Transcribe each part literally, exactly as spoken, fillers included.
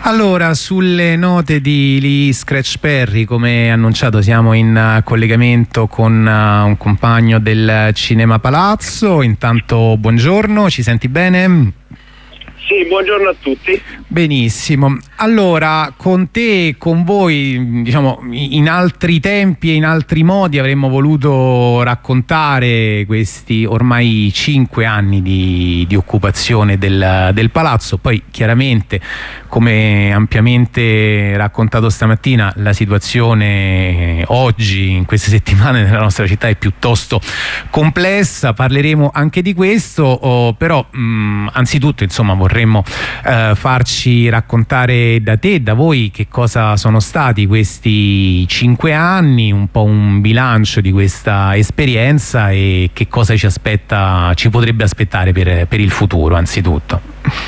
Allora, sulle note di Lee Scratch Perry, come annunciato, siamo in collegamento con uh, un compagno del Cinema Palazzo. Intanto buongiorno, ci senti bene? Sì, buongiorno a tutti. Benissimo. Allora, con te e con voi, diciamo, in altri tempi e in altri modi avremmo voluto raccontare questi ormai cinque anni di, di occupazione del, del palazzo. Poi chiaramente, come ampiamente raccontato stamattina, la situazione oggi, in queste settimane nella nostra città è piuttosto complessa. Parleremo anche di questo, oh, però mh, anzitutto insomma vorremmo eh, farci raccontare da te, da voi, che cosa sono stati questi cinque anni, un po' un bilancio di questa esperienza e che cosa ci aspetta, ci potrebbe aspettare per, per il futuro anzitutto.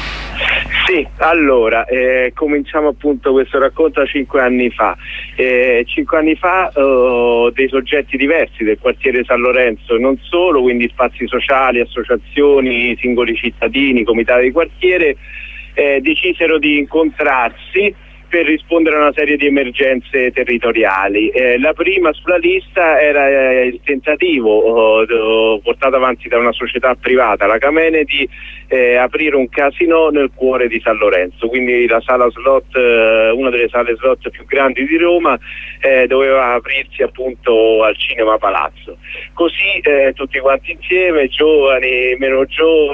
Sì, allora, eh, cominciamo appunto questo racconto cinque anni fa. Eh, cinque anni fa eh, dei soggetti diversi del quartiere San Lorenzo, non solo, quindi spazi sociali, associazioni, singoli cittadini, comitati di quartiere, eh, decisero di incontrarsi per rispondere a una serie di emergenze territoriali. Eh, la prima sulla lista era eh, il tentativo oh, portato avanti da una società privata, la Camene, di eh, aprire un casinò nel cuore di San Lorenzo, quindi la sala slot, eh, una delle sale slot più grandi di Roma, eh, doveva aprirsi appunto al Cinema Palazzo. Così eh, tutti quanti insieme, giovani, meno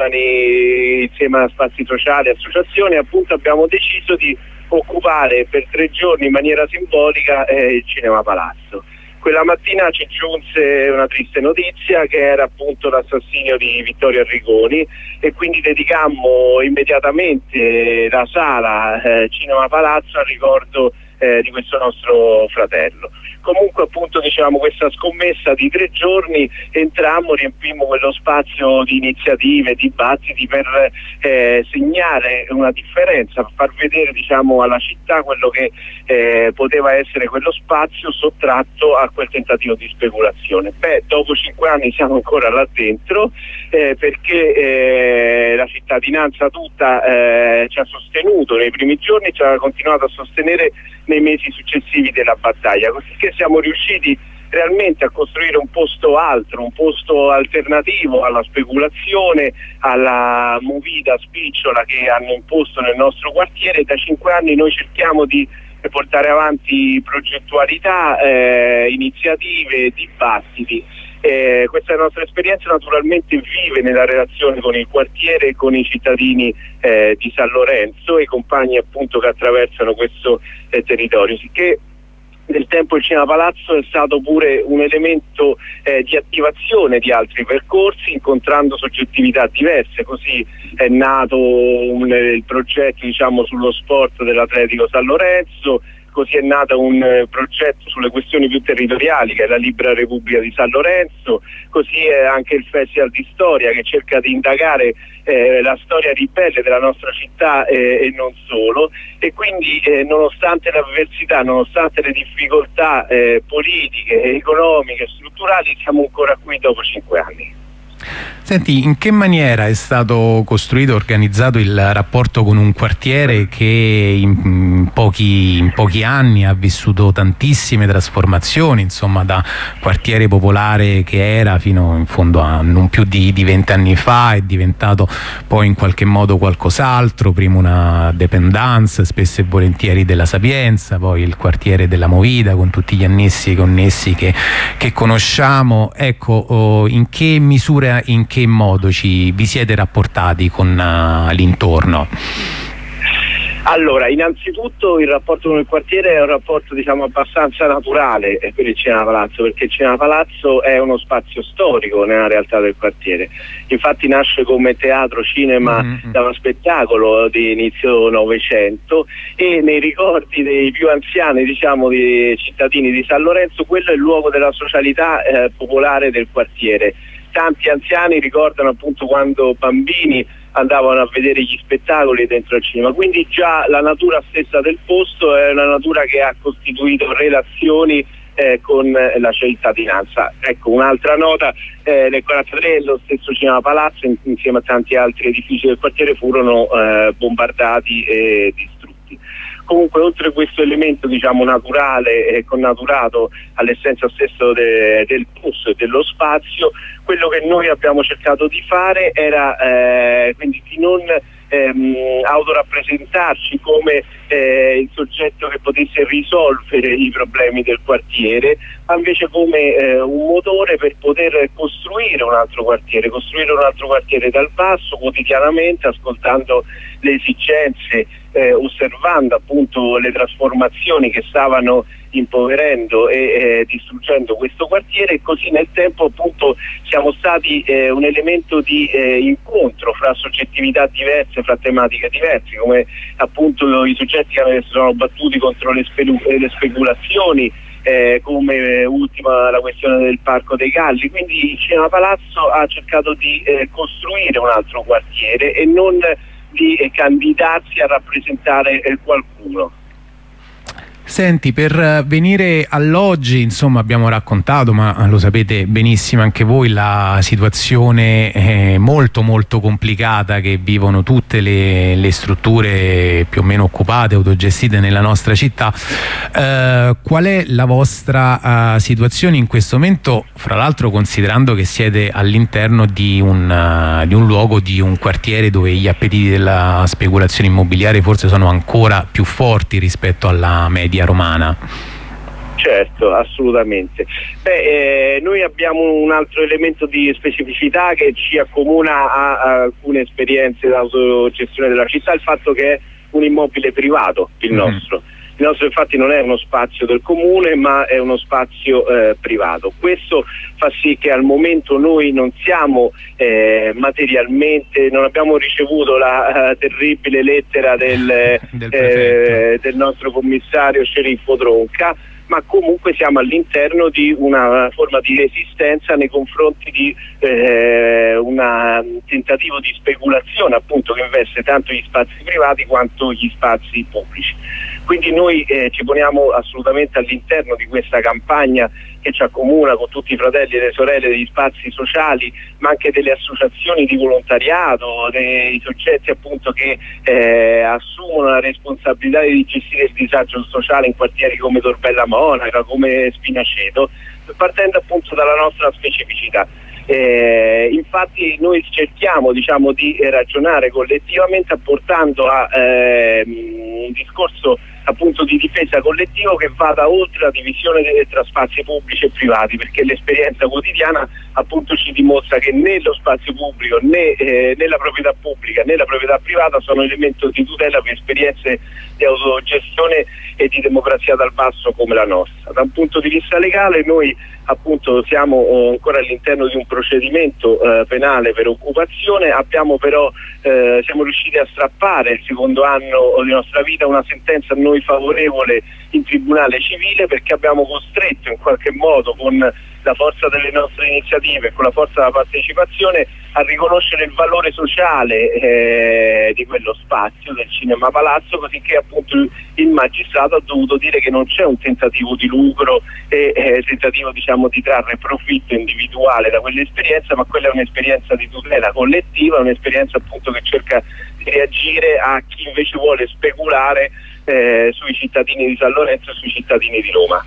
giovani, insieme a spazi sociali, associazioni, appunto abbiamo deciso di occupare per tre giorni in maniera simbolica eh, il Cinema Palazzo. Quella mattina ci giunse una triste notizia, che era appunto l'assassinio di Vittorio Arrigoni, e quindi dedicammo immediatamente la sala eh, Cinema Palazzo al ricordo eh, di questo nostro fratello. Comunque appunto diciamo questa scommessa di tre giorni, entrammo, riempimmo quello spazio di iniziative, dibattiti per eh, segnare una differenza, per far vedere diciamo alla città quello che eh, poteva essere quello spazio sottratto a quel tentativo di speculazione. Beh, dopo cinque anni siamo ancora là dentro eh, perché eh, la cittadinanza tutta eh, ci ha sostenuto nei primi giorni, ci ha continuato a sostenere nei mesi successivi della battaglia, così che siamo riusciti realmente a costruire un posto altro, un posto alternativo alla speculazione, alla movida spicciola che hanno imposto nel nostro quartiere. Da cinque anni noi cerchiamo di portare avanti progettualità, eh, iniziative, dibattiti. Eh, questa nostra esperienza naturalmente vive nella relazione con il quartiere e con i cittadini eh, di San Lorenzo e i compagni appunto che attraversano questo eh, territorio, sicché nel tempo il Cinema Palazzo è stato pure un elemento eh, di attivazione di altri percorsi, incontrando soggettività diverse. Così è nato un, il progetto diciamo sullo sport dell'Atletico San Lorenzo, così è nato un eh, progetto sulle questioni più territoriali, che è la Libera Repubblica di San Lorenzo, così è anche il Festival di Storia, che cerca di indagare eh, la storia ribelle della nostra città eh, e non solo, e quindi eh, nonostante l'avversità, nonostante le difficoltà eh, politiche, economiche, strutturali, siamo ancora qui dopo cinque anni. Senti, in che maniera è stato costruito e organizzato il rapporto con un quartiere che in pochi, in pochi anni ha vissuto tantissime trasformazioni, insomma, da quartiere popolare che era fino in fondo a non più di vent'anni fa è diventato poi in qualche modo qualcos'altro, prima una dependance spesso e volentieri della Sapienza, poi il quartiere della Movida con tutti gli annessi e connessi che, che conosciamo. Ecco, oh, in che misura, in che modo ci, vi siete rapportati con uh, l'intorno? Allora, innanzitutto il rapporto con il quartiere è un rapporto diciamo abbastanza naturale per il Cinema Palazzo, perché il Cinema Palazzo è uno spazio storico nella realtà del quartiere. Infatti nasce come teatro cinema mm-hmm. da uno spettacolo di inizio Novecento, e nei ricordi dei più anziani diciamo dei cittadini di San Lorenzo quello è il luogo della socialità eh, popolare del quartiere. Tanti anziani ricordano appunto quando bambini andavano a vedere gli spettacoli dentro al cinema, quindi già la natura stessa del posto è una natura che ha costituito relazioni eh, con la cittadinanza. Ecco, un'altra nota, eh, nel quarantatré lo stesso Cinema Palazzo in, insieme a tanti altri edifici del quartiere furono eh, bombardati e distrutti. comunque oltre questo elemento diciamo naturale e connaturato all'essenza stesso de, del bus e dello spazio, quello che noi abbiamo cercato di fare era eh, quindi di non ehm, autorappresentarci come eh, il soggetto che potesse risolvere i problemi del quartiere, ma invece come eh, un motore per poter costruire un altro quartiere, costruire un altro quartiere dal basso quotidianamente, ascoltando le esigenze, eh, osservando appunto le trasformazioni che stavano impoverendo e eh, distruggendo questo quartiere, e così nel tempo appunto siamo stati eh, un elemento di eh, incontro fra soggettività diverse, fra tematiche diverse, come appunto i soggetti che si sono battuti contro le, le speculazioni, eh, come eh, ultima la questione del Parco dei Galli. Quindi il Cinema Palazzo ha cercato di eh, costruire un altro quartiere e non di eh, candidarsi a rappresentare eh, qualcuno. Senti, per venire all'oggi, insomma, abbiamo raccontato, ma lo sapete benissimo anche voi, la situazione eh, molto molto complicata che vivono tutte le, le strutture più o meno occupate, autogestite nella nostra città. Eh, qual è la vostra uh, situazione in questo momento, fra l'altro considerando che siete all'interno di, uh, di un luogo, di un quartiere dove gli appetiti della speculazione immobiliare forse sono ancora più forti rispetto alla media romana? Certo, assolutamente. Beh, eh, noi abbiamo un altro elemento di specificità che ci accomuna a, a alcune esperienze d'autogestione della città, il fatto che è un immobile privato il mm-hmm. nostro. Il nostro infatti non è uno spazio del comune, ma è uno spazio eh, privato. Questo fa sì che al momento noi non siamo eh, materialmente, non abbiamo ricevuto la uh, terribile lettera del, del, eh, del nostro commissario sceriffo Tronca, ma comunque siamo all'interno di una forma di resistenza nei confronti di eh, una, un tentativo di speculazione appunto che investe tanto gli spazi privati quanto gli spazi pubblici. Quindi noi eh, ci poniamo assolutamente all'interno di questa campagna che ci accomuna con tutti i fratelli e le sorelle degli spazi sociali, ma anche delle associazioni di volontariato, dei soggetti appunto che eh, assumono la responsabilità di gestire il disagio sociale in quartieri come Torbella Monaca, come Spinaceto, partendo appunto dalla nostra specificità. Eh, infatti noi cerchiamo diciamo di ragionare collettivamente apportando a eh, un discorso appunto di difesa collettivo che vada oltre la divisione tra spazi pubblici e privati, perché l'esperienza quotidiana appunto ci dimostra che né lo spazio pubblico né, eh, né la proprietà pubblica né la proprietà privata sono elemento di tutela per esperienze di autogestione e di democrazia dal basso come la nostra. Da un punto di vista legale noi appunto siamo eh, ancora all'interno di un procedimento eh, penale per occupazione, abbiamo però eh, siamo riusciti a strappare il secondo anno di nostra vita una sentenza a noi favorevole in tribunale civile, perché abbiamo costretto in qualche modo con la forza delle nostre iniziative e con la forza della partecipazione a riconoscere il valore sociale eh, di quello spazio del Cinema Palazzo, così che appunto il magistrato ha dovuto dire che non c'è un tentativo di lucro e eh, tentativo diciamo di trarre profitto individuale da quell'esperienza, ma quella è un'esperienza di tutela collettiva, un'esperienza appunto che cerca di reagire a chi invece vuole speculare eh, sui cittadini di San Lorenzo e sui cittadini di Roma.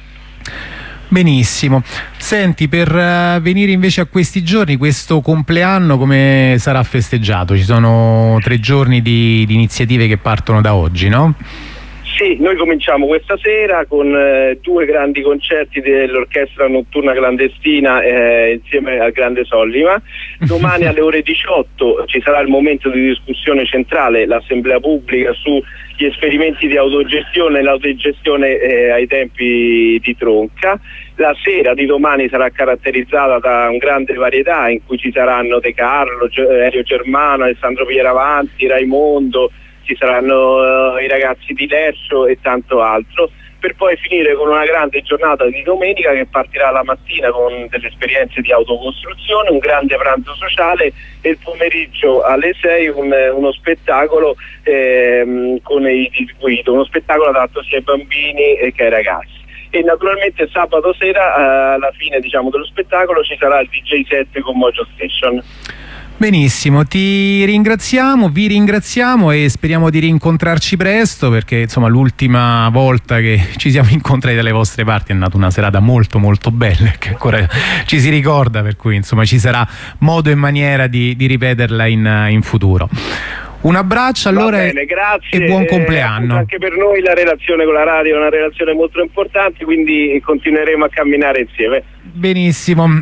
Benissimo. Senti, per uh, venire invece a questi giorni, questo compleanno come sarà festeggiato? Ci sono tre giorni di, di iniziative che partono da oggi, no? Sì, noi cominciamo questa sera con eh, due grandi concerti dell'orchestra notturna clandestina eh, insieme al Grande Sollima. Domani alle ore diciotto ci sarà il momento di discussione centrale, l'assemblea pubblica sugli esperimenti di autogestione e l'autogestione eh, ai tempi di Tronca. La sera di domani sarà caratterizzata da un grande varietà in cui ci saranno De Carlo, Elio Germano, Alessandro Pieravanti, Raimondo, ci saranno uh, i ragazzi di Lercio e tanto altro, per poi finire con una grande giornata di domenica che partirà la mattina con delle esperienze di autocostruzione, un grande pranzo sociale e il pomeriggio alle sei un, uno spettacolo ehm, con i disguido, uno spettacolo adatto sia ai bambini che ai ragazzi. E naturalmente sabato sera uh, alla fine diciamo dello spettacolo ci sarà il D J set con Mojo Station. Benissimo, ti ringraziamo, vi ringraziamo e speriamo di rincontrarci presto, perché insomma l'ultima volta che ci siamo incontrati dalle vostre parti è nata una serata molto molto bella che ancora ci si ricorda, per cui insomma ci sarà modo e maniera di, di ripeterla in, in futuro. Un abbraccio allora. Va bene, grazie, e buon compleanno. Eh, anche per noi la relazione con la radio è una relazione molto importante, quindi continueremo a camminare insieme. Benissimo.